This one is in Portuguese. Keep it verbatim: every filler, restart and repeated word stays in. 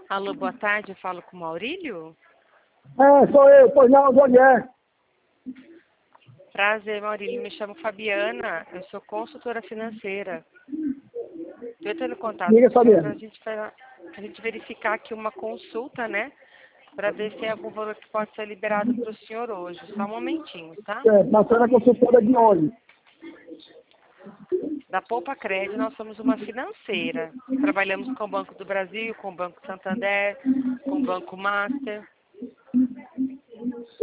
Alô, boa tarde, eu falo com o Maurílio? É, sou eu, pois não, onde é? Prazer, Maurílio, me chamo Fabiana, eu sou consultora financeira. Estou entrando em contato Diga, com o senhor para a Fabiano. gente, pra a gente verificar aqui uma consulta, né? Para ver se tem algum valor que pode ser liberado para o senhor hoje. Só um momentinho, tá? É, mas você era consultora de onde? Da Poupa Crédito, nós somos uma financeira. Trabalhamos com o Banco do Brasil, com o Banco Santander, com o Banco Master.